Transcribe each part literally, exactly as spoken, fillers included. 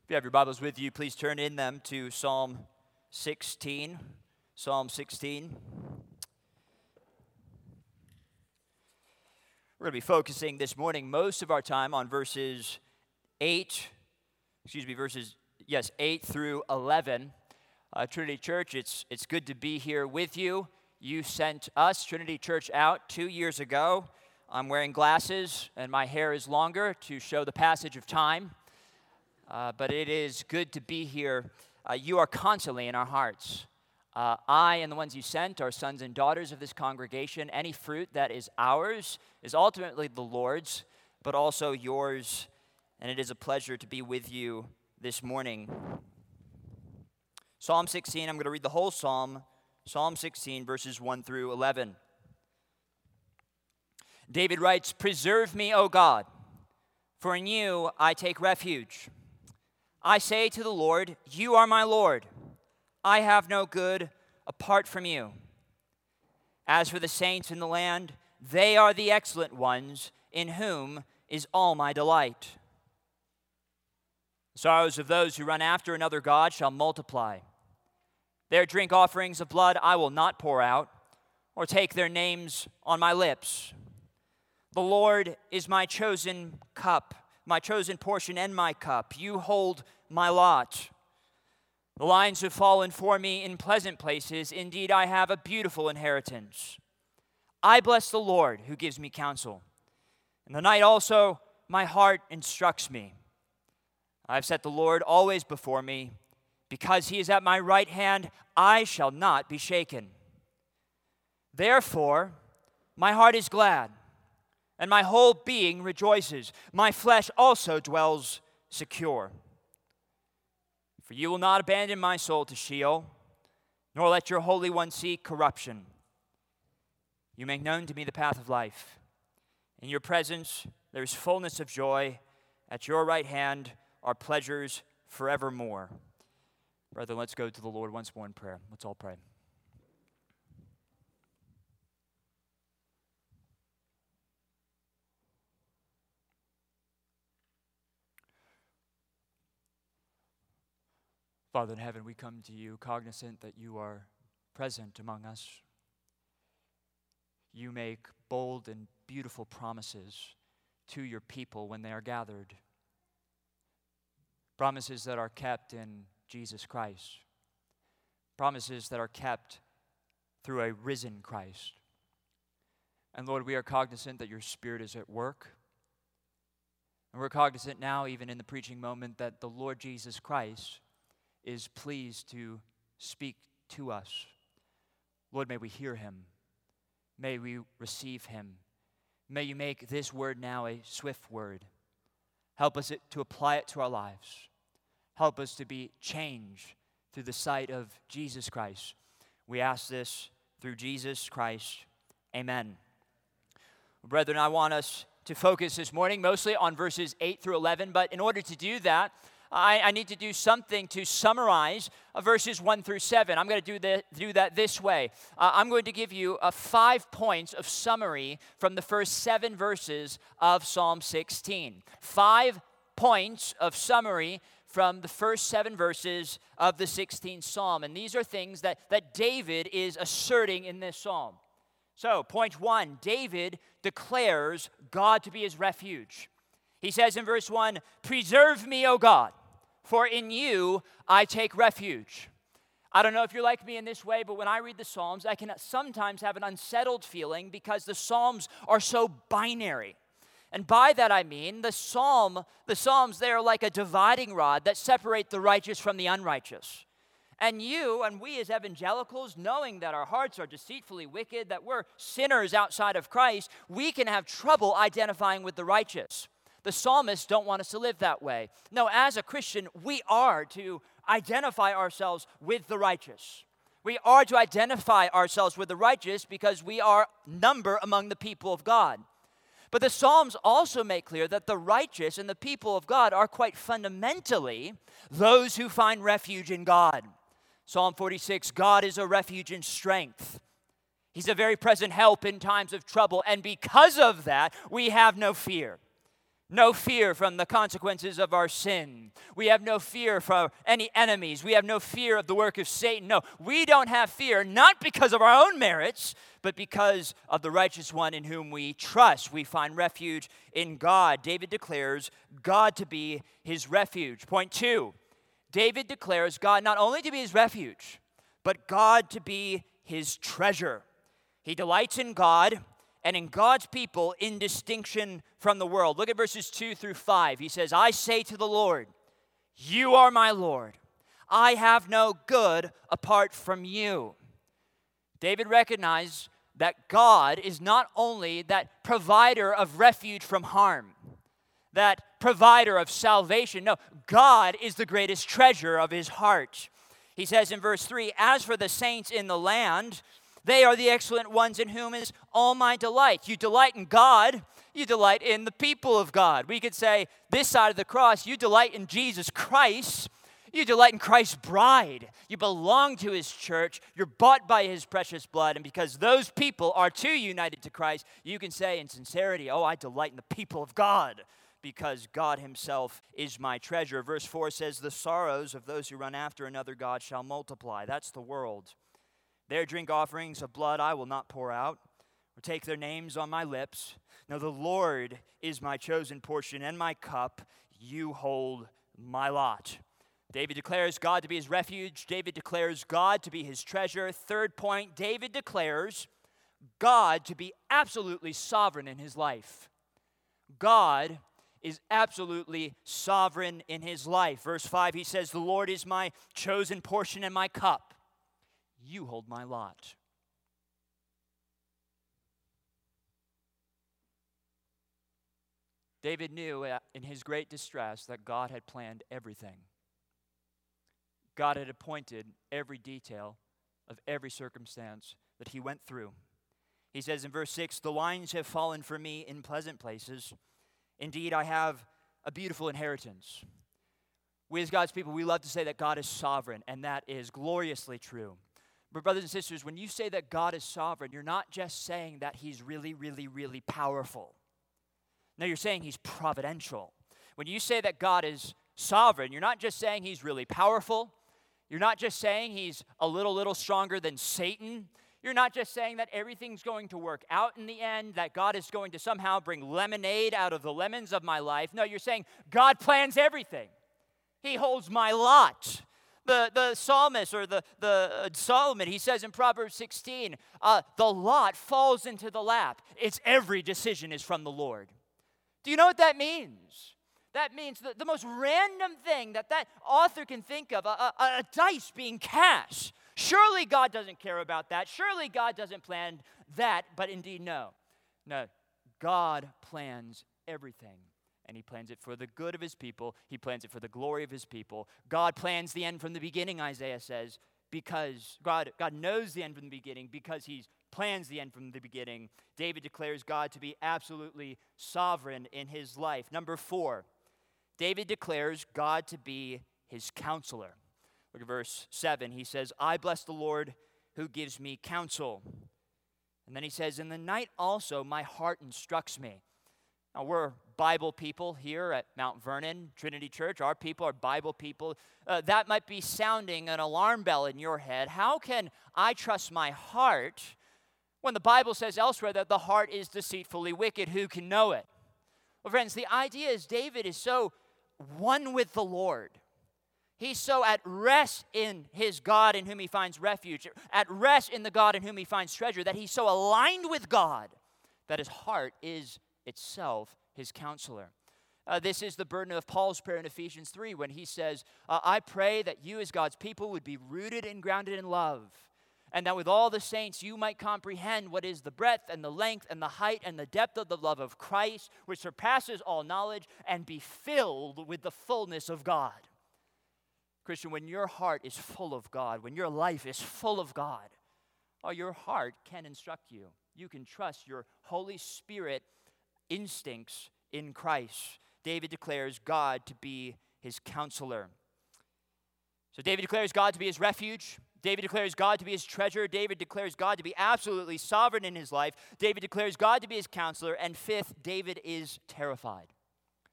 If you have your Bibles with you, please turn in them to Psalm sixteen. Psalm sixteen. We're going to be focusing this morning most of our time on verses eight, excuse me, verses, yes, eight through eleven. Uh, Trinity Church, it's, it's good to be here with you. You sent us, Trinity Church, out two years ago. I'm wearing glasses and my hair is longer to show the passage of time. Uh, but it is good to be here. Uh, you are constantly in our hearts. Uh, I and the ones you sent are sons and daughters of this congregation. Any fruit that is ours is ultimately the Lord's, but also yours. And it is a pleasure to be with you this morning. Psalm sixteen, I'm going to read the whole psalm. Psalm sixteen, verses one through eleven. David writes, "Preserve me, O God, for in you I take refuge. I say to the Lord, you are my Lord. I have no good apart from you. As for the saints in the land, they are the excellent ones, in whom is all my delight. The sorrows of those who run after another god shall multiply. Their drink offerings of blood I will not pour out, or take their names on my lips. The Lord is my chosen cup, my chosen portion and my cup. You hold my lot. The lines have fallen for me in pleasant places. Indeed, I have a beautiful inheritance. I bless the Lord who gives me counsel. In the night also my heart instructs me. I have set the Lord always before me. Because he is at my right hand, I shall not be shaken. Therefore, my heart is glad, and my whole being rejoices. My flesh also dwells secure. For you will not abandon my soul to Sheol, nor let your Holy One see corruption. You make known to me the path of life. In your presence there is fullness of joy. At your right hand are pleasures forevermore." Brethren, let's go to the Lord once more in prayer. Let's all pray. Father in heaven, we come to you cognizant that you are present among us. You make bold and beautiful promises to your people when they are gathered. Promises that are kept in Jesus Christ. Promises that are kept through a risen Christ. And Lord, we are cognizant that your Spirit is at work. And we're cognizant now, even in the preaching moment, that the Lord Jesus Christ is pleased to speak to us. Lord, may we hear him. May we receive him. May you make this word now a swift word. Help us to apply it to our lives. Help us to be changed through the sight of Jesus Christ. We ask this through Jesus Christ. Amen. Brethren, I want us to focus this morning mostly on verses eight through eleven, but in order to do that, I, I need to do something to summarize uh, verses one through seven. I'm going to do, the, do that this way. Uh, I'm going to give you uh, five points of summary from the first seven verses of Psalm sixteen. Five points of summary from the first seven verses of the sixteenth Psalm. And these are things that, that David is asserting in this psalm. So, point one, David declares God to be his refuge. He says in verse one, "Preserve me, O God, for in you I take refuge." I don't know if you're like me in this way, but when I read the Psalms, I can sometimes have an unsettled feeling because the Psalms are so binary. And by that I mean the Psalm, the Psalms, they are like a dividing rod that separate the righteous from the unrighteous. And you and we as evangelicals, knowing that our hearts are deceitfully wicked, that we're sinners outside of Christ, we can have trouble identifying with the righteous. The psalmists don't want us to live that way. No, as a Christian, we are to identify ourselves with the righteous. We are to identify ourselves with the righteous because we are number among the people of God. But the Psalms also make clear that the righteous and the people of God are quite fundamentally those who find refuge in God. Psalm forty-six, God is a refuge and strength. He's a very present help in times of trouble, and because of that, we have no fear. No fear from the consequences of our sin. We have no fear for any enemies. We have no fear of the work of Satan. No, we don't have fear, not because of our own merits, but because of the righteous one in whom we trust. We find refuge in God. David declares God to be his refuge. Point two, David declares God not only to be his refuge, but God to be his treasure. He delights in God and in God's people in distinction from the world. Look at verses two through five. He says, I say to the Lord, you are my Lord. I have no good apart from you. David recognized that God is not only that provider of refuge from harm, that provider of salvation. No, God is the greatest treasure of his heart. He says in verse three, as for the saints in the land, they are the excellent ones in whom is all my delight. You delight in God, you delight in the people of God. We could say, this side of the cross, you delight in Jesus Christ. You delight in Christ's bride. You belong to his church. You're bought by his precious blood. And because those people are too united to Christ, you can say in sincerity, oh, I delight in the people of God, because God himself is my treasure. Verse four says, the sorrows of those who run after another God shall multiply. That's the world. Their drink offerings of blood I will not pour out, or take their names on my lips. No, the Lord is my chosen portion and my cup. You hold my lot. David declares God to be his refuge. David declares God to be his treasure. Third point, David declares God to be absolutely sovereign in his life. God is absolutely sovereign in his life. Verse five, he says, the Lord is my chosen portion and my cup. You hold my lot. David knew in his great distress that God had planned everything. God had appointed every detail of every circumstance that he went through. He says in verse six, the lines have fallen for me in pleasant places. Indeed, I have a beautiful inheritance. We as God's people, we love to say that God is sovereign, and that is gloriously true. But brothers and sisters, when you say that God is sovereign, you're not just saying that he's really, really, really powerful. No, you're saying he's providential. When you say that God is sovereign, you're not just saying he's really powerful. You're not just saying he's a little, little stronger than Satan. You're not just saying that everything's going to work out in the end, that God is going to somehow bring lemonade out of the lemons of my life. No, you're saying God plans everything. He holds my lot. The, the psalmist, or the, the uh, Solomon, he says in Proverbs sixteen, uh, the lot falls into the lap. It's every decision is from the Lord. Do you know what that means? That means the, the most random thing that that author can think of, a, a, a dice being cast. Surely God doesn't care about that. Surely God doesn't plan that, but indeed no. No, God plans everything. And he plans it for the good of his people. He plans it for the glory of his people. God plans the end from the beginning, Isaiah says, because God, God knows the end from the beginning, because he plans the end from the beginning. David declares God to be absolutely sovereign in his life. Number four, David declares God to be his counselor. Look at verse seven. He says, I bless the Lord who gives me counsel. And then he says, in the night also my heart instructs me. Now, we're Bible people here at Mount Vernon Trinity Church. Our people are Bible people. Uh, that might be sounding an alarm bell in your head. How can I trust my heart when the Bible says elsewhere that the heart is deceitfully wicked? Who can know it? Well, friends, the idea is David is so one with the Lord. He's so at rest in his God in whom he finds refuge, at rest in the God in whom he finds treasure, that he's so aligned with God that his heart is itself his counselor. Uh, this is the burden of Paul's prayer in Ephesians three when he says, uh, I pray that you as God's people would be rooted and grounded in love, and that with all the saints you might comprehend what is the breadth and the length and the height and the depth of the love of Christ, which surpasses all knowledge, and be filled with the fullness of God. Christian, when your heart is full of God, when your life is full of God, oh, your heart can instruct you. You can trust your Holy Spirit instincts in Christ. David declares God to be his counselor. So David declares God to be his refuge. David declares God to be his treasure. David declares God to be absolutely sovereign in his life. David declares God to be his counselor. And fifth, David is terrified.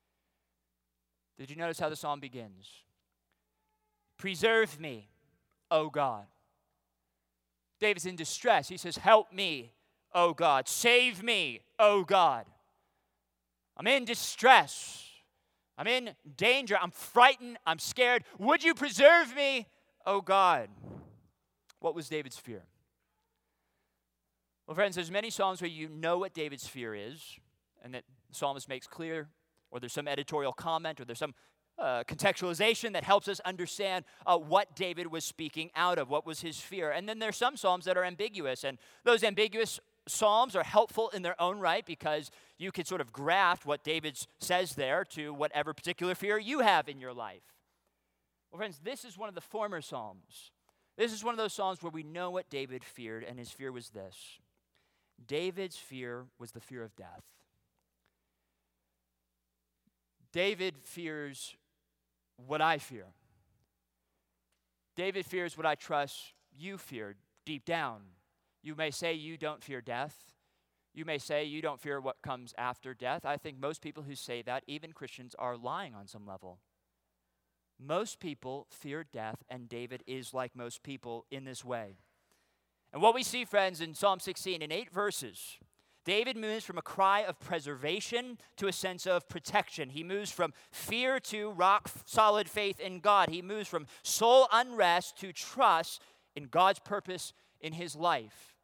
Did you notice how the psalm begins? Preserve me, O God. David's in distress. He says, help me, O God. Save me, O God. I'm in distress. I'm in danger. I'm frightened. I'm scared. Would you preserve me, O God? What was David's fear? Well, friends, there's many psalms where you know what David's fear is, and that the psalmist makes clear, or there's some editorial comment, or there's some uh, contextualization that helps us understand uh, what David was speaking out of, what was his fear. And then there's some psalms that are ambiguous, and those ambiguous psalms are helpful in their own right because you can sort of graft what David says there to whatever particular fear you have in your life. Well, friends, this is one of the former psalms. This is one of those psalms where we know what David feared, and his fear was this. David's fear was the fear of death. David fears what I fear. David fears what I trust you fear deep down. You may say you don't fear death. You may say you don't fear what comes after death. I think most people who say that, even Christians, are lying on some level. Most people fear death, and David is like most people in this way. And what we see, friends, in Psalm sixteen, in eight verses, David moves from a cry of preservation to a sense of protection. He moves from fear to rock-solid faith in God. He moves from soul unrest to trust in God's purpose in his life.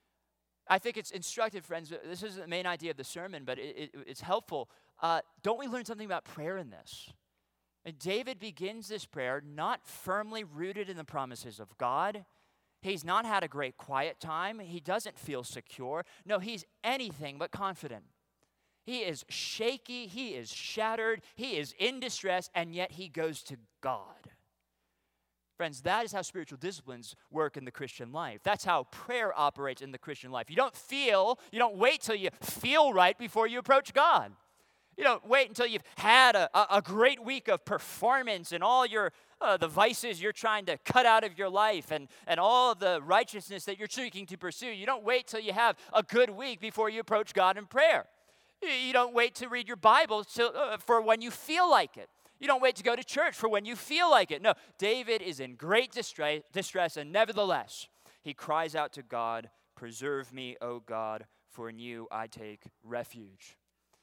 I think it's instructive, friends. This isn't the main idea of the sermon, but it, it, it's helpful. Uh, don't we learn something about prayer in this? And David begins this prayer not firmly rooted in the promises of God. He's not had a great quiet time. He doesn't feel secure. No, he's anything but confident. He is shaky. He is shattered. He is in distress, and yet he goes to God. Friends, that is how spiritual disciplines work in the Christian life. That's how prayer operates in the Christian life. You don't feel, you don't wait till you feel right before you approach God. You don't wait until you've had a, a great week of performance and all your uh, the vices you're trying to cut out of your life and, and all of the righteousness that you're seeking to pursue. You don't wait till you have a good week before you approach God in prayer. You don't wait to read your Bible till, uh, for when you feel like it. You don't wait to go to church for when you feel like it. No, David is in great distress, distress and nevertheless, he cries out to God, "Preserve me, O God, for in you I take refuge."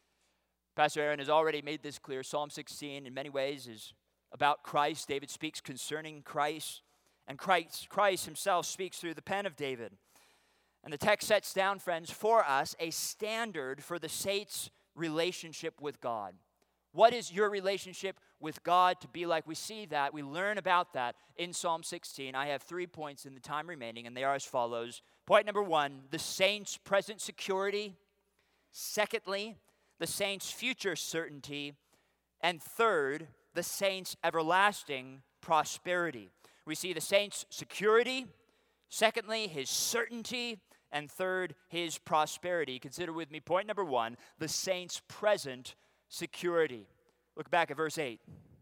Pastor Aaron has already made this clear. Psalm sixteen, in many ways, is about Christ. David speaks concerning Christ, and Christ, Christ himself speaks through the pen of David. And the text sets down, friends, for us a standard for the saint's relationship with God. What is your relationship with God to be like? We see that. We learn about that in Psalm sixteen. I have three points in the time remaining, and they are as follows. Point number one, the saint's present security. Secondly, the saint's future certainty. And third, the saint's everlasting prosperity. We see the saint's security. Secondly, his certainty. And third, his prosperity. Consider with me point number one, the saint's present security. Look back at verse eight.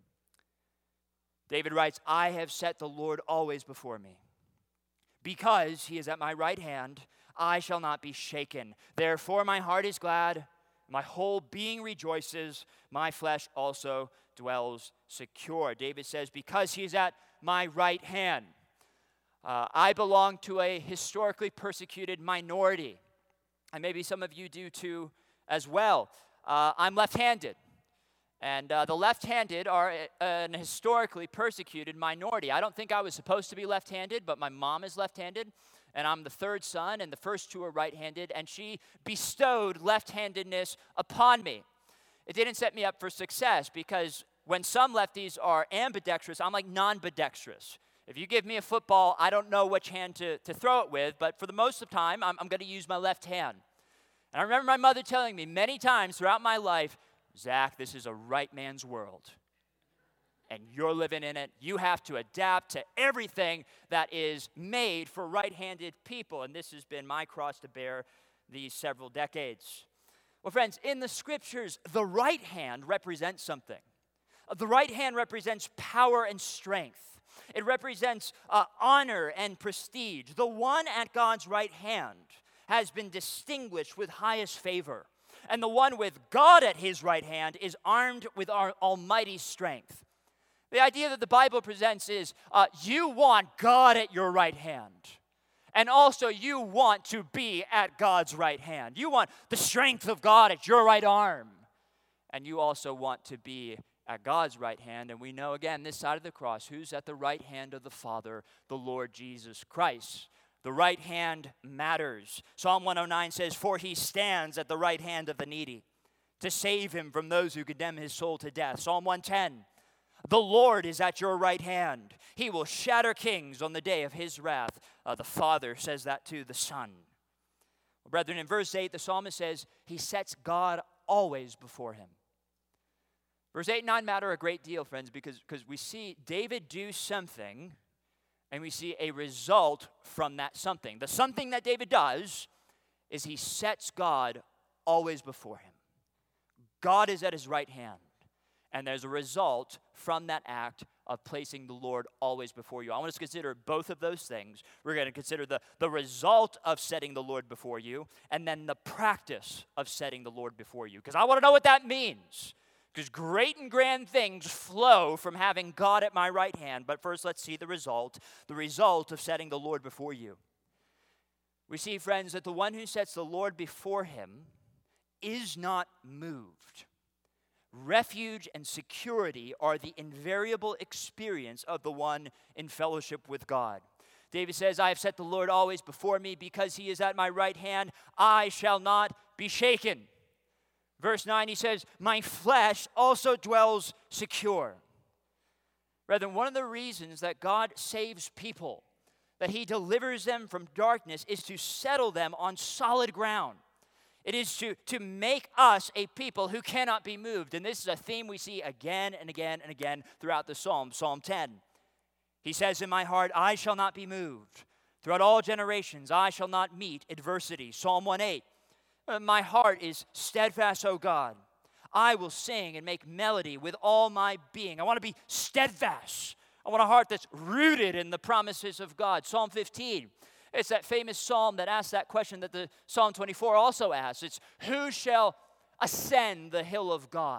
David writes, "I have set the Lord always before me. Because he is at my right hand, I shall not be shaken. Therefore my heart is glad, my whole being rejoices, my flesh also dwells secure." David says, because he is at my right hand. Uh, I belong to a historically persecuted minority. And maybe some of you do too as well. Uh, I'm left-handed. And uh, the left-handed are a, an historically persecuted minority. I don't think I was supposed to be left-handed, but my mom is left-handed. And I'm the third son, and the first two are right-handed. And she bestowed left-handedness upon me. It didn't set me up for success because when some lefties are ambidextrous, I'm like non-ambidextrous. If you give me a football, I don't know which hand to, to throw it with, but for the most of the time, I'm, I'm going to use my left hand. And I remember my mother telling me many times throughout my life, "Zach, this is a right man's world. And you're living in it. You have to adapt to everything that is made for right-handed people." And this has been my cross to bear these several decades. Well, friends, in the scriptures, the right hand represents something. The right hand represents power and strength. It represents uh, honor and prestige. The one at God's right hand has been distinguished with highest favor. And the one with God at his right hand is armed with our almighty strength. The idea that the Bible presents is uh, you want God at your right hand. And also you want to be at God's right hand. You want the strength of God at your right arm. And you also want to be at God's right hand. And we know again, this side of the cross, who's at the right hand of the Father? The Lord Jesus Christ. The right hand matters. Psalm one oh nine says, "For he stands at the right hand of the needy, to save him from those who condemn his soul to death." Psalm one ten, "The Lord is at your right hand. He will shatter kings on the day of his wrath." Uh, the Father says that to the Son. Well, brethren, in verse eight, the psalmist says, he sets God always before him. Verse eight and nine matter a great deal, friends, because, because we see David do something, and we see a result from that something. The something that David does is he sets God always before him. God is at his right hand. And there's a result from that act of placing the Lord always before you. I want us to consider both of those things. We're going to consider the, the result of setting the Lord before you, and then the practice of setting the Lord before you. Because I want to know what that means. Because great and grand things flow from having God at my right hand. But first, let's see the result. The result of setting the Lord before you. We see, friends, that the one who sets the Lord before him is not moved. Refuge and security are the invariable experience of the one in fellowship with God. David says, "I have set the Lord always before me, because he is at my right hand. I shall not be shaken." Verse nine, he says, "My flesh also dwells secure." Brethren, one of the reasons that God saves people, that he delivers them from darkness, is to settle them on solid ground. It is to, to make us a people who cannot be moved. And this is a theme we see again and again and again throughout the Psalm. Psalm ten. He says, "In my heart I shall not be moved. Throughout all generations I shall not meet adversity." Psalm one eight. "My heart is steadfast, O God. I will sing and make melody with all my being." I want to be steadfast. I want a heart that's rooted in the promises of God. Psalm fifteen. It's that famous psalm that asks that question that the Psalm twenty-four also asks. It's, who shall ascend the hill of God?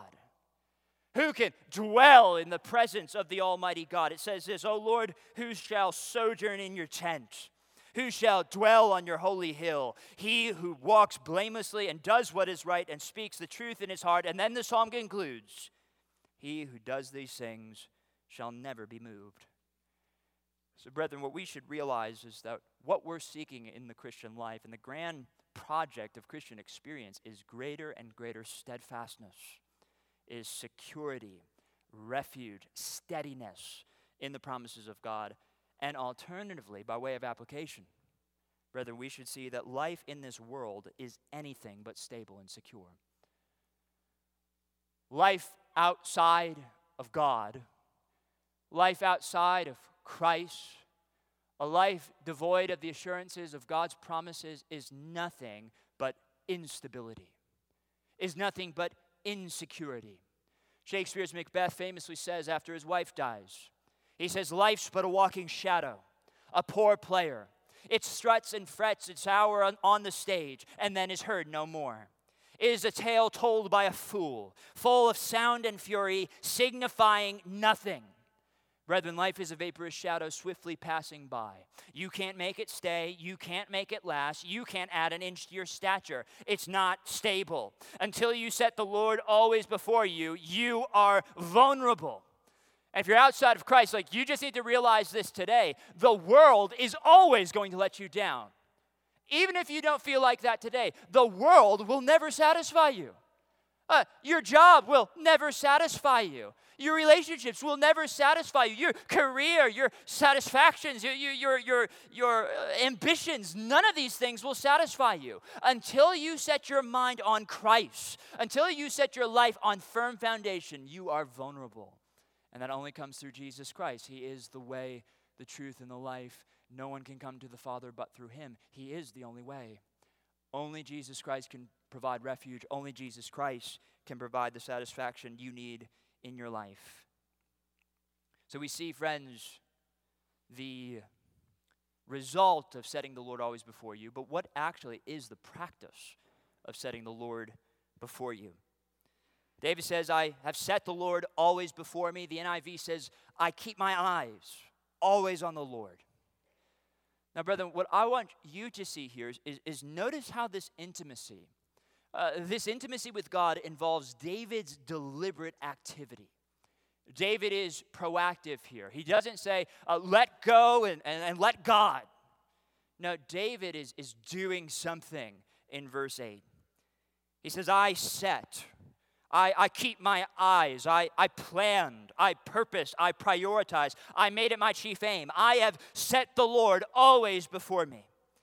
Who can dwell in the presence of the Almighty God? It says this, "O Lord, who shall sojourn in your tent? Who shall dwell on your holy hill? He who walks blamelessly and does what is right and speaks the truth in his heart." And then the psalm concludes, "He who does these things shall never be moved." So, brethren, what we should realize is that what we're seeking in the Christian life and the grand project of Christian experience is greater and greater steadfastness, is security, refuge, steadiness in the promises of God. And alternatively, by way of application, brethren, we should see that life in this world is anything but stable and secure. Life outside of God, life outside of Christ, a life devoid of the assurances of God's promises is nothing but instability, is nothing but insecurity. Shakespeare's Macbeth famously says after his wife dies, he says, "Life's but a walking shadow, a poor player. It struts and frets its hour on, on the stage, and then is heard no more. It is a tale told by a fool, full of sound and fury, signifying nothing. Brethren, life is a vaporous shadow swiftly passing by. You can't make it stay. You can't make it last. You can't add an inch to your stature. It's not stable. Until you set the Lord always before you, you are vulnerable." And if you're outside of Christ, like, you just need to realize this today. The world is always going to let you down. Even if you don't feel like that today, the world will never satisfy you. Uh, your job will never satisfy you. Your relationships will never satisfy you. Your career, your satisfactions, your, your, your, your ambitions, none of these things will satisfy you. Until you set your mind on Christ, until you set your life on firm foundation, you are vulnerable. And that only comes through Jesus Christ. He is the way, the truth, and the life. No one can come to the Father but through him. He is the only way. Only Jesus Christ can provide refuge. Only Jesus Christ can provide the satisfaction you need in your life. So we see, friends, the result of setting the Lord always before you, but what actually is the practice of setting the Lord before you. David says, I have set the Lord always before me. The N I V says, I keep my eyes always on the Lord. Now, brethren, what I want you to see here is, is, is notice how this intimacy, uh, this intimacy with God involves David's deliberate activity. David is proactive here. He doesn't say, uh, let go and, and, and let God. No, David is, is doing something in verse eight. He says, I set, I, I keep my eyes, I, I planned, I purposed, I prioritized, I made it my chief aim. I have set the Lord always before me.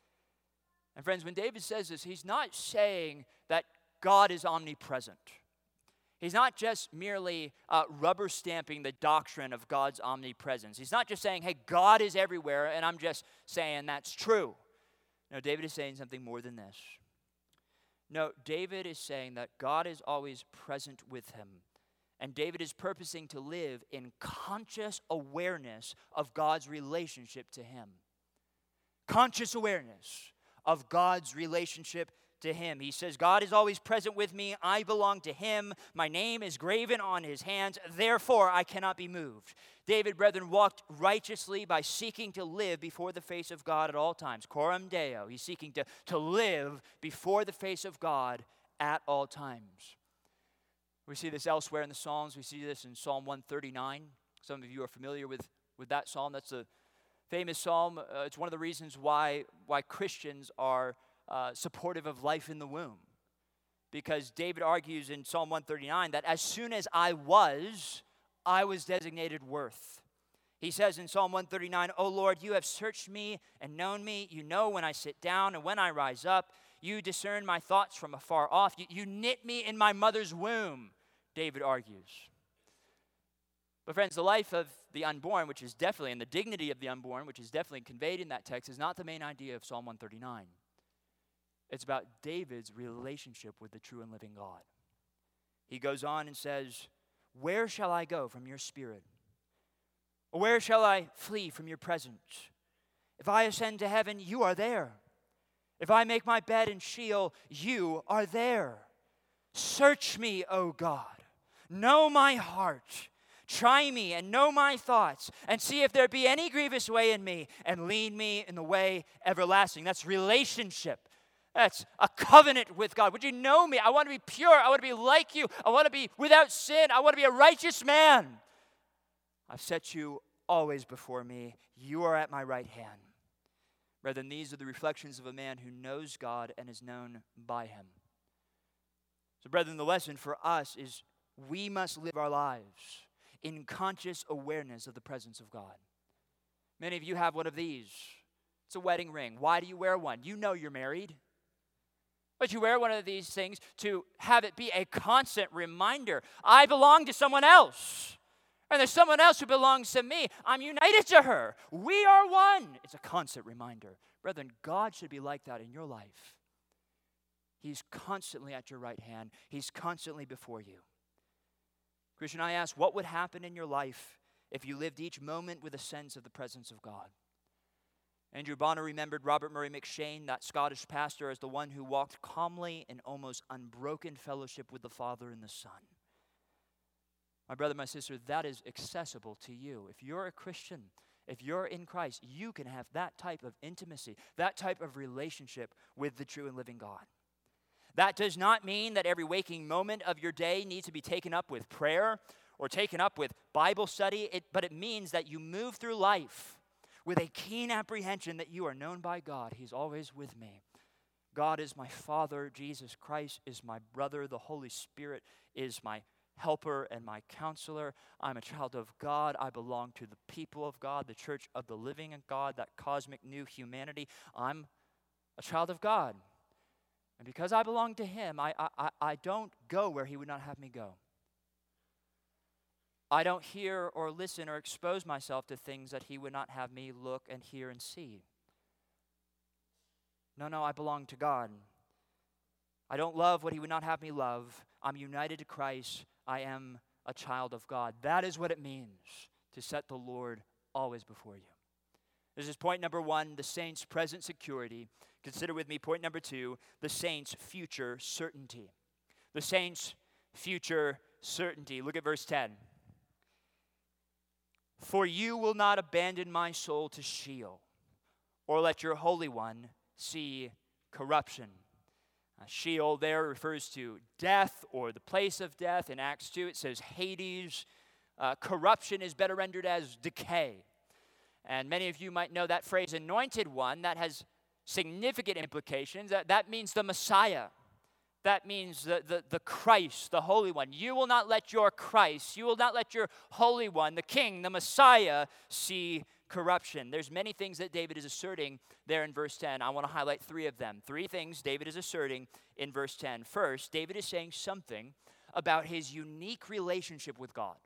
And friends, when David says this, he's not saying that God is omnipresent. He's not just merely uh, rubber stamping the doctrine of God's omnipresence. He's not just saying, hey, God is everywhere, and I'm just saying that's true. No, David is saying something more than this. No, David is saying that God is always present with him. And David is purposing to live in conscious awareness of God's relationship to him. Conscious awareness of God's relationship to him. He says, God is always present with me. I belong to him. My name is graven on his hands. Therefore, I cannot be moved. David, brethren, walked righteously by seeking to live before the face of God at all times. Coram Deo. He's seeking to, to live before the face of God at all times. We see this elsewhere in the Psalms. We see this in Psalm one thirty-nine. Some of you are familiar with, with that psalm. That's a famous psalm. Uh, it's one of the reasons why, why Christians are Uh, supportive of life in the womb. Because David argues in Psalm one thirty-nine that as soon as I was, I was designated worth. He says in Psalm one thirty-nine, O Lord, you have searched me and known me. You know when I sit down and when I rise up. You discern my thoughts from afar off. You, you knit me in my mother's womb, David argues. But friends, the life of the unborn, which is definitely, and the dignity of the unborn, which is definitely conveyed in that text, is not the main idea of Psalm one thirty-nine. It's about David's relationship with the true and living God. He goes on and says, where shall I go from your spirit? Or where shall I flee from your presence? If I ascend to heaven, you are there. If I make my bed in Sheol, you are there. Search me, O God. Know my heart. Try me and know my thoughts, and see if there be any grievous way in me, and lead me in the way everlasting. That's relationship. That's a covenant with God. Would you know me? I want to be pure. I want to be like you. I want to be without sin. I want to be a righteous man. I've set you always before me. You are at my right hand. Brethren, these are the reflections of a man who knows God and is known by him. So, brethren, the lesson for us is we must live our lives in conscious awareness of the presence of God. Many of you have one of these. It's a wedding ring. Why do you wear one? You know you're married. But you wear one of these things to have it be a constant reminder. I belong to someone else. And there's someone else who belongs to me. I'm united to her. We are one. It's a constant reminder. Brethren, God should be like that in your life. He's constantly at your right hand. He's constantly before you. Christian, I ask, what would happen in your life if you lived each moment with a sense of the presence of God? Andrew Bonner remembered Robert Murray McShane, that Scottish pastor, as the one who walked calmly in almost unbroken fellowship with the Father and the Son. My brother, my sister, that is accessible to you. If you're a Christian, if you're in Christ, you can have that type of intimacy, that type of relationship with the true and living God. That does not mean that every waking moment of your day needs to be taken up with prayer or taken up with Bible study, it, but it means that you move through life with a keen apprehension that you are known by God. He's always with me. God is my Father. Jesus Christ is my brother. The Holy Spirit is my helper and my counselor. I'm a child of God. I belong to the people of God, the church of the living God, that cosmic new humanity. I'm a child of God. And because I belong to him, I, I, I don't go where he would not have me go. I don't hear or listen or expose myself to things that he would not have me look and hear and see. No, no, I belong to God. I don't love what he would not have me love. I'm united to Christ. I am a child of God. That is what it means to set the Lord always before you. This is point number one, the saint's present security. Consider with me point number two, the saint's future certainty. the saints' future certainty. Look at verse ten. For you will not abandon my soul to Sheol, or let your Holy One see corruption. Uh, Sheol there refers to death or the place of death. In Acts two, it says Hades. Uh, corruption is better rendered as decay. And many of you might know that phrase, anointed one. That has significant implications. That, that means the Messiah. That means the, the, the Christ, the Holy One. You will not let your Christ, you will not let your Holy One, the King, the Messiah, see corruption. There's many things that David is asserting there in verse ten. I want to highlight three of them. Three things David is asserting in verse ten. First, David is saying something about his unique relationship with God.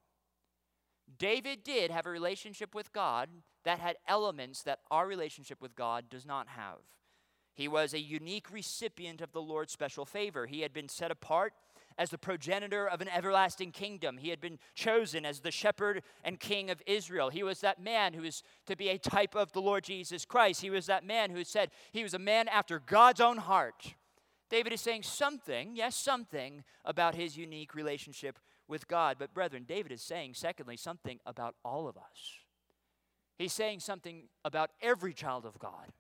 David did have a relationship with God that had elements that our relationship with God does not have. He was a unique recipient of the Lord's special favor. He had been set apart as the progenitor of an everlasting kingdom. He had been chosen as the shepherd and king of Israel. He was that man who is to be a type of the Lord Jesus Christ. He was that man who said he was a man after God's own heart. David is saying something, yes, something about his unique relationship with God. But brethren, David is saying, secondly, something about all of us. He's saying something about every child of God.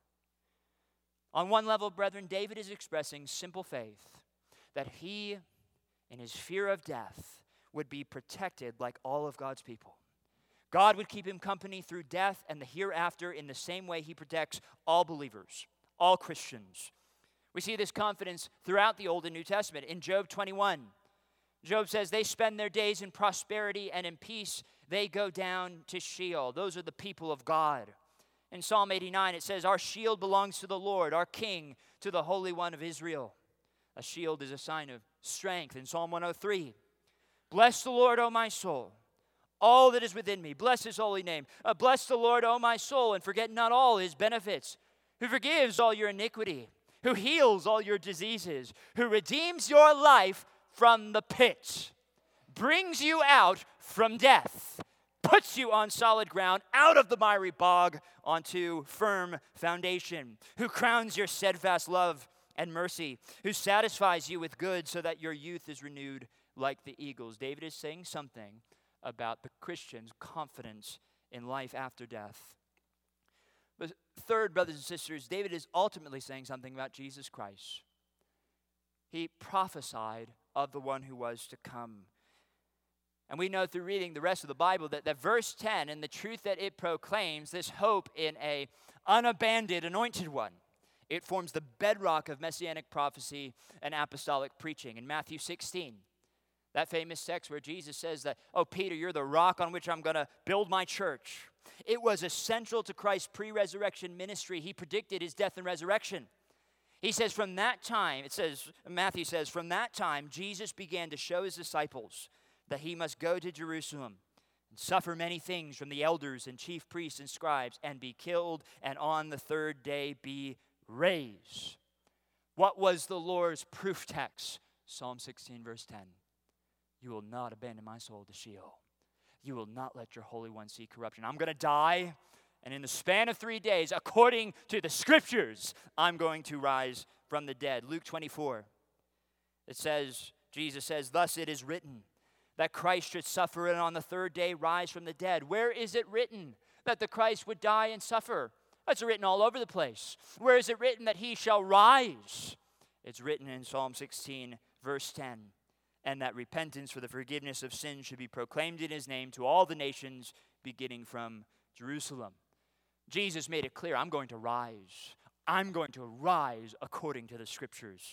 On one level, brethren, David is expressing simple faith that he, in his fear of death, would be protected like all of God's people. God would keep him company through death and the hereafter in the same way he protects all believers, all Christians. We see this confidence throughout the Old and New Testament. In Job twenty-one, Job says, they spend their days in prosperity, and in peace they go down to Sheol. Those are the people of God. In Psalm eighty-nine, it says, our shield belongs to the Lord, our King to the Holy One of Israel. A shield is a sign of strength. In Psalm one oh three, bless the Lord, O my soul, all that is within me. Bless his holy name. Uh, bless the Lord, O my soul, and forget not all his benefits, who forgives all your iniquity, who heals all your diseases, who redeems your life from the pit, brings you out from death, puts you on solid ground, out of the miry bog, onto firm foundation, who crowns your steadfast love and mercy, who satisfies you with good so that your youth is renewed like the eagles. David is saying something about the Christian's confidence in life after death. But third, brothers and sisters, David is ultimately saying something about Jesus Christ. He prophesied of the one who was to come. And we know through reading the rest of the Bible that, that verse ten and the truth that it proclaims, this hope in a unabandoned anointed one, it forms the bedrock of messianic prophecy and apostolic preaching. In Matthew sixteen, that famous text where Jesus says that, oh, Peter, you're the rock on which I'm going to build my church. It was essential to Christ's pre-resurrection ministry. He predicted his death and resurrection. He says from that time, it says, Matthew says, from that time, Jesus began to show his disciples that he must go to Jerusalem and suffer many things from the elders and chief priests and scribes and be killed and on the third day be raised. What was the Lord's proof text? Psalm sixteen, verse ten. You will not abandon my soul to Sheol. You will not let your Holy One see corruption. I'm going to die, and in the span of three days, according to the Scriptures, I'm going to rise from the dead. Luke twenty-four, it says, Jesus says, thus it is written, that Christ should suffer and on the third day rise from the dead. Where is it written that the Christ would die and suffer? That's written all over the place. Where is it written that he shall rise? It's written in Psalm sixteen, verse ten. And that repentance for the forgiveness of sins should be proclaimed in his name to all the nations, beginning from Jerusalem. Jesus made it clear, I'm going to rise. I'm going to rise according to the Scriptures.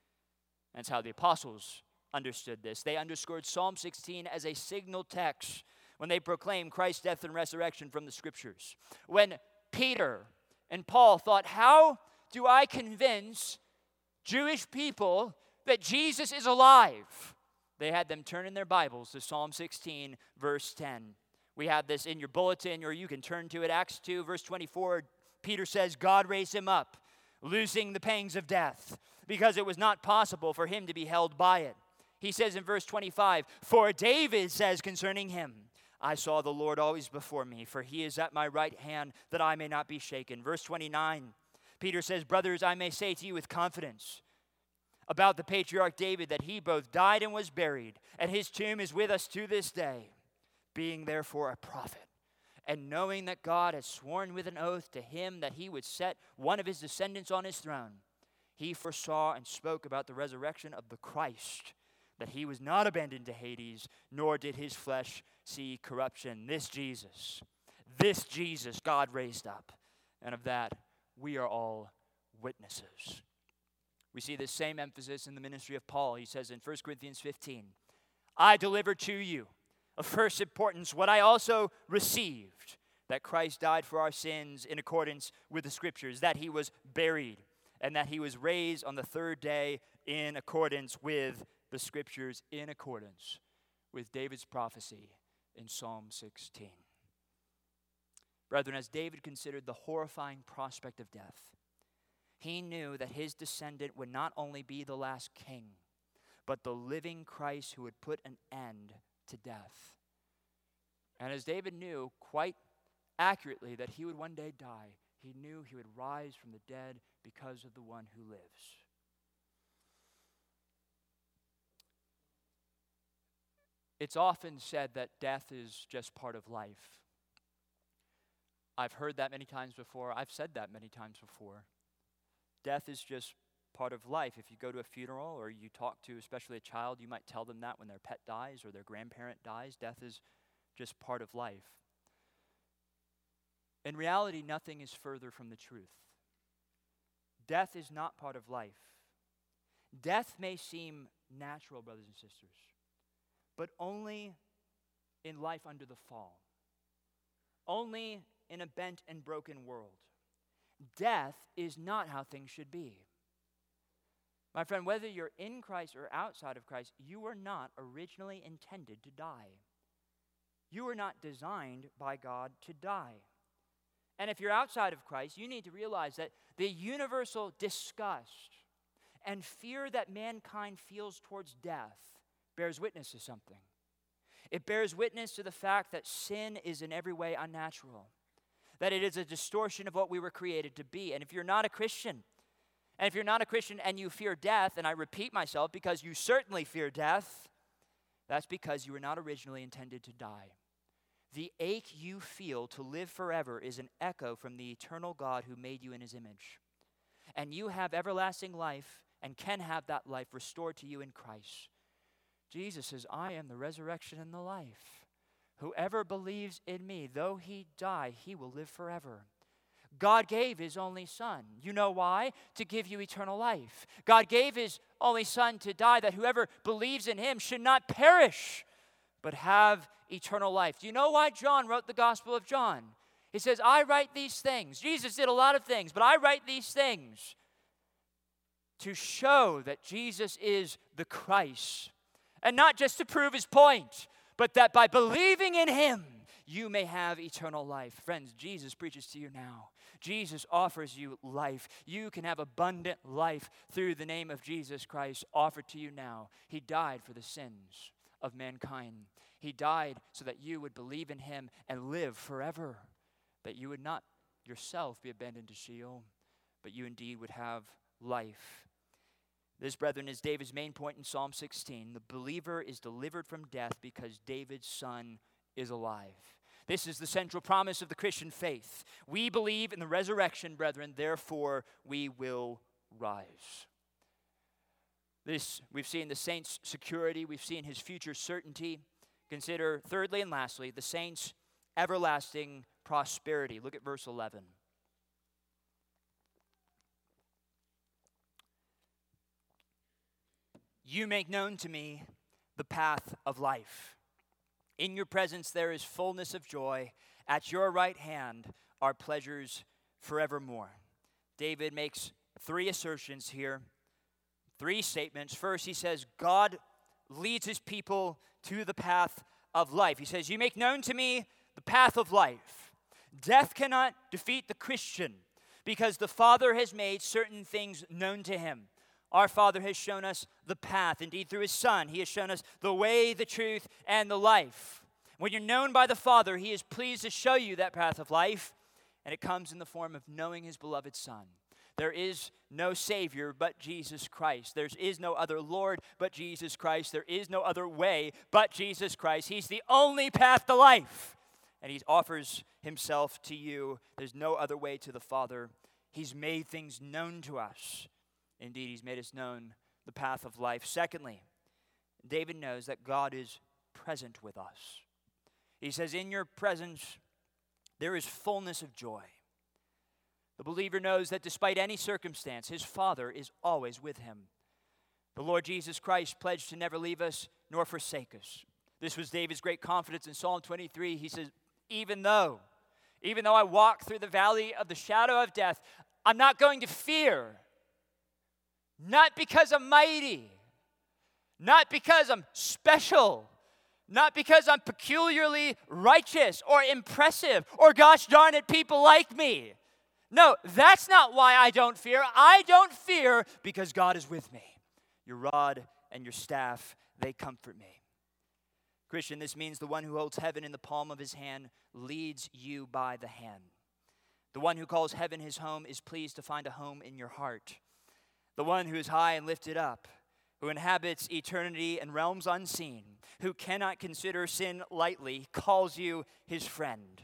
That's how the apostles understood this. They underscored Psalm sixteen as a signal text when they proclaimed Christ's death and resurrection from the Scriptures. When Peter and Paul thought, how do I convince Jewish people that Jesus is alive? They had them turn in their Bibles to Psalm sixteen, verse ten. We have this in your bulletin, or you can turn to it. Acts two, verse twenty-four. Peter says, God raised him up, loosing the pangs of death, because it was not possible for him to be held by it. He says in verse twenty-five, for David says concerning him, I saw the Lord always before me, for he is at my right hand, that I may not be shaken. Verse twenty-nine, Peter says, brothers, I may say to you with confidence, about the patriarch David that he both died and was buried, and his tomb is with us to this day, being therefore a prophet, and knowing that God has sworn with an oath to him that he would set one of his descendants on his throne, he foresaw and spoke about the resurrection of the Christ, that he was not abandoned to Hades, nor did his flesh see corruption. This Jesus, this Jesus God raised up, and of that we are all witnesses. We see this same emphasis in the ministry of Paul. He says in First Corinthians fifteen, I delivered to you of first importance what I also received, that Christ died for our sins in accordance with the Scriptures, that he was buried, and that he was raised on the third day in accordance with the Scriptures, in accordance with David's prophecy in Psalm sixteen. Brethren, as David considered the horrifying prospect of death, he knew that his descendant would not only be the last king, but the living Christ who would put an end to death. And as David knew quite accurately that he would one day die, he knew he would rise from the dead because of the one who lives. It's often said that death is just part of life. I've heard that many times before. I've said that many times before. Death is just part of life. If you go to a funeral or you talk to especially a child, you might tell them that when their pet dies or their grandparent dies. Death is just part of life. In reality, nothing is further from the truth. Death is not part of life. Death may seem natural, brothers and sisters, but only in life under the fall. Only in a bent and broken world. Death is not how things should be. My friend, whether you're in Christ or outside of Christ, you were not originally intended to die. You were not designed by God to die. And if you're outside of Christ, you need to realize that the universal disgust and fear that mankind feels towards death bears witness to something. It bears witness to the fact that sin is in every way unnatural, that it is a distortion of what we were created to be. And if you're not a Christian, and if you're not a Christian and you fear death, and I repeat myself because you certainly fear death, that's because you were not originally intended to die. The ache you feel to live forever is an echo from the eternal God who made you in his image. And you have everlasting life and can have that life restored to you in Christ. Jesus says, I am the resurrection and the life. Whoever believes in me, though he die, he will live forever. God gave his only son. You know why? To give you eternal life. God gave his only son to die that whoever believes in him should not perish, but have eternal life. Do you know why John wrote the Gospel of John? He says, I write these things. Jesus did a lot of things, but I write these things to show that Jesus is the Christ. And not just to prove his point, but that by believing in him, you may have eternal life. Friends, Jesus preaches to you now. Jesus offers you life. You can have abundant life through the name of Jesus Christ offered to you now. He died for the sins of mankind. He died so that you would believe in him and live forever, that you would not yourself be abandoned to Sheol, but you indeed would have life. This, brethren, is David's main point in Psalm sixteen. The believer is delivered from death because David's son is alive. This is the central promise of the Christian faith. We believe in the resurrection, brethren, therefore we will rise. This, we've seen the saint's security, we've seen his future certainty. Consider, thirdly and lastly, the saint's everlasting prosperity. Look at verse eleven. You make known to me the path of life. In your presence there is fullness of joy. At your right hand are pleasures forevermore. David makes three assertions here, three statements. First, he says, God leads his people to the path of life. He says, you make known to me the path of life. Death cannot defeat the Christian because the Father has made certain things known to him. Our Father has shown us the path. Indeed, through his Son, he has shown us the way, the truth, and the life. When you're known by the Father, he is pleased to show you that path of life, and it comes in the form of knowing his beloved Son. There is no Savior but Jesus Christ. There is no other Lord but Jesus Christ. There is no other way but Jesus Christ. He's the only path to life. And he offers himself to you. There's no other way to the Father. He's made things known to us. Indeed, he's made us known the path of life. Secondly, David knows that God is present with us. He says, in your presence, there is fullness of joy. The believer knows that despite any circumstance, his Father is always with him. The Lord Jesus Christ pledged to never leave us nor forsake us. This was David's great confidence in Psalm twenty-three. He says, even though, even though I walk through the valley of the shadow of death, I'm not going to fear. Not because I'm mighty. Not because I'm special. Not because I'm peculiarly righteous or impressive or, gosh darn it, people like me. No, that's not why I don't fear. I don't fear because God is with me. Your rod and your staff, they comfort me. Christian, this means the one who holds heaven in the palm of his hand leads you by the hand. The one who calls heaven his home is pleased to find a home in your heart. The one who is high and lifted up, who inhabits eternity and realms unseen, who cannot consider sin lightly, calls you his friend.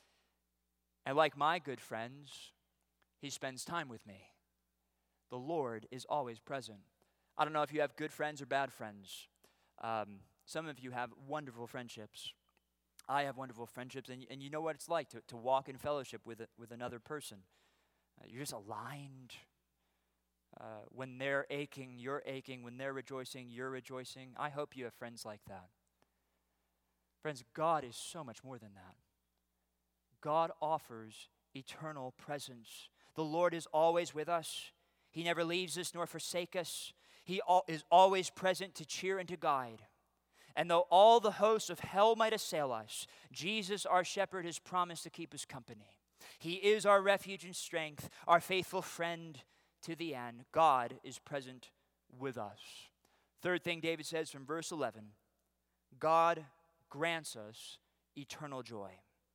And like my good friends, he spends time with me. The Lord is always present. I don't know if you have good friends or bad friends. Um, some of you have wonderful friendships. I have wonderful friendships, and, and you know what it's like to, to walk in fellowship with, a, with another person. Uh, you're just aligned. Uh, when they're aching, you're aching. When they're rejoicing, you're rejoicing. I hope you have friends like that. Friends, God is so much more than that. God offers eternal presence. The Lord is always with us. He never leaves us nor forsakes us. He al- is always present to cheer and to guide. And though all the hosts of hell might assail us, Jesus, our shepherd, has promised to keep us company. He is our refuge and strength, our faithful friend to the end. God is present with us. Third thing David says from verse eleven, God grants us eternal joy.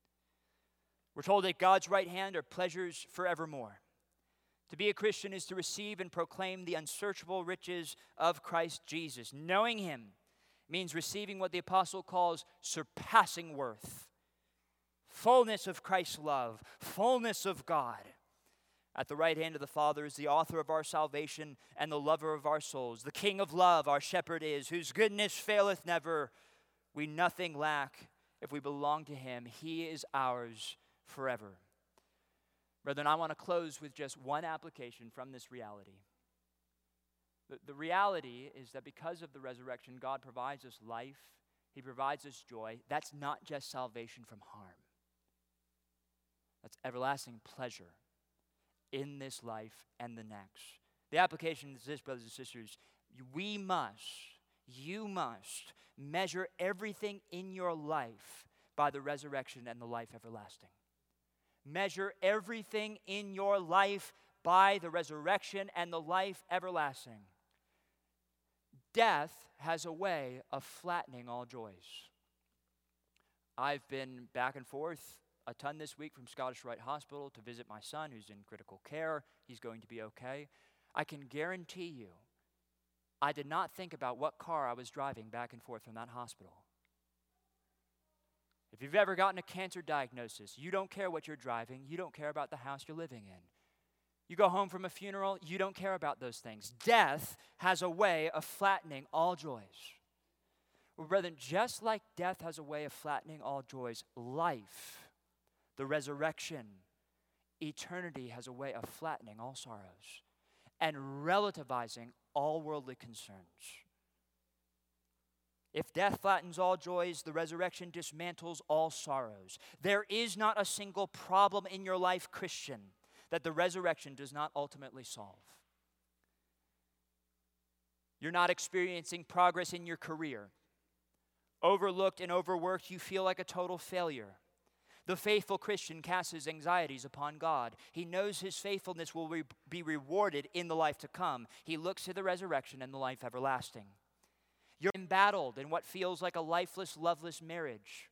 We're told that God's right hand are pleasures forevermore. To be a Christian is to receive and proclaim the unsearchable riches of Christ Jesus. Knowing him means receiving what the apostle calls surpassing worth, fullness of Christ's love, fullness of God. At the right hand of the Father is the author of our salvation and the lover of our souls. The King of love, our shepherd is, whose goodness faileth never. We nothing lack if we belong to him. He is ours forever. Brethren, I want to close with just one application from this reality. The, the reality is that because of the resurrection, God provides us life. He provides us joy. That's not just salvation from harm. That's everlasting pleasure in this life and the next. The application is this, brothers and sisters. We must, you must measure everything in your life by the resurrection and the life everlasting. Measure everything in your life by the resurrection and the life everlasting. Death has a way of flattening all joys. I've been back and forth a ton this week from Scottish Rite Hospital to visit my son who's in critical care. He's going to be okay. I can guarantee you, I did not think about what car I was driving back and forth from that hospital. If you've ever gotten a cancer diagnosis, you don't care what you're driving. You don't care about the house you're living in. You go home from a funeral, you don't care about those things. Death has a way of flattening all joys. Well, brethren, just like death has a way of flattening all joys, life, the resurrection, eternity has a way of flattening all sorrows and relativizing all worldly concerns. If death flattens all joys, the resurrection dismantles all sorrows. There is not a single problem in your life, Christian, that the resurrection does not ultimately solve. You're not experiencing progress in your career. Overlooked and overworked, you feel like a total failure. The faithful Christian casts his anxieties upon God. He knows his faithfulness will re- be rewarded in the life to come. He looks to the resurrection and the life everlasting. You're embattled in what feels like a lifeless, loveless marriage.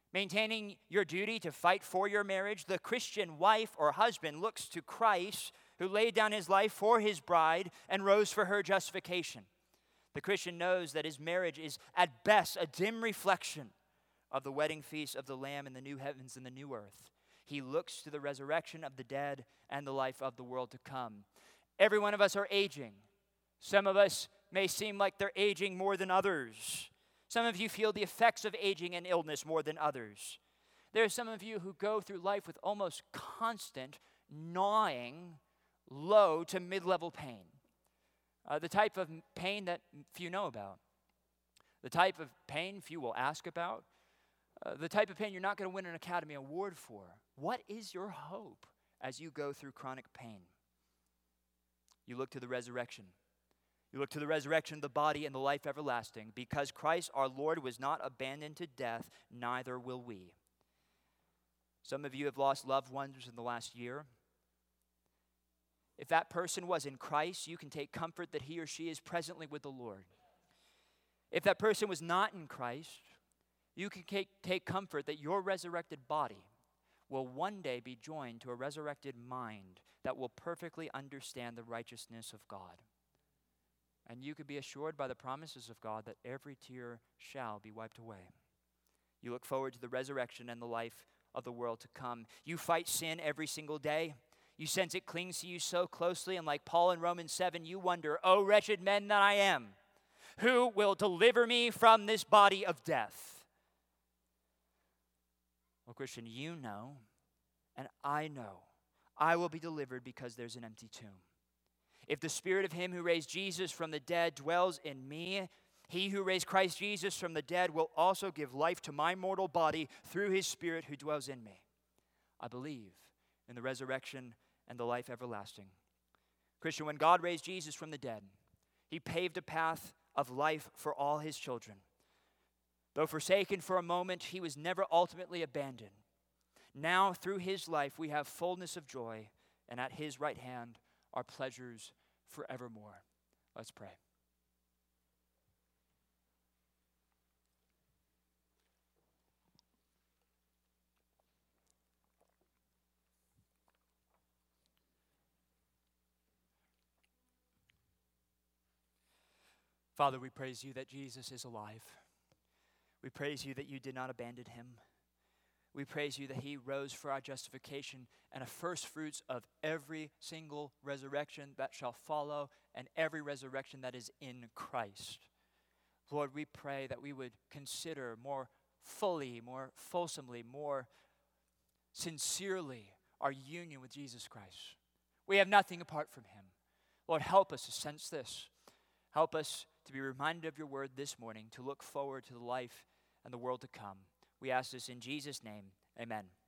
Maintaining your duty to fight for your marriage, the Christian wife or husband looks to Christ who laid down his life for his bride and rose for her justification. The Christian knows that his marriage is at best a dim reflection of the wedding feast of the Lamb in the new heavens and the new earth. He looks to the resurrection of the dead and the life of the world to come. Every one of us are aging. Some of us may seem like they're aging more than others. Some of you feel the effects of aging and illness more than others. There are some of you who go through life with almost constant, gnawing, low to mid-level pain. Uh, the type of pain that few know about. The type of pain few will ask about. Uh, the type of pain you're not going to win an Academy Award for. What is your hope as you go through chronic pain? You look to the resurrection. You look to the resurrection of the body and the life everlasting. Because Christ our Lord was not abandoned to death, neither will we. Some of you have lost loved ones in the last year. If that person was in Christ, you can take comfort that he or she is presently with the Lord. If that person was not in Christ, you can take, take comfort that your resurrected body will one day be joined to a resurrected mind that will perfectly understand the righteousness of God. And you could be assured by the promises of God that every tear shall be wiped away. You look forward to the resurrection and the life of the world to come. You fight sin every single day. You sense it clings to you so closely, and like Paul in Romans seven, you wonder, "O wretched man that I am, who will deliver me from this body of death?" Well, Christian, you know, and I know, I will be delivered because there's an empty tomb. If the Spirit of him who raised Jesus from the dead dwells in me, he who raised Christ Jesus from the dead will also give life to my mortal body through his Spirit who dwells in me. I believe in the resurrection and the life everlasting. Christian, when God raised Jesus from the dead, he paved a path of life for all his children. Though forsaken for a moment, he was never ultimately abandoned. Now, through his life, we have fullness of joy, and at his right hand are pleasures forevermore. Let's pray. Father, we praise you that Jesus is alive. We praise you that you did not abandon him. We praise you that he rose for our justification and a first fruits of every single resurrection that shall follow and every resurrection that is in Christ. Lord, we pray that we would consider more fully, more fulsomely, more sincerely our union with Jesus Christ. We have nothing apart from him. Lord, help us to sense this. Help us to be reminded of your word this morning, to look forward to the life and the world to come. We ask this in Jesus' name. Amen.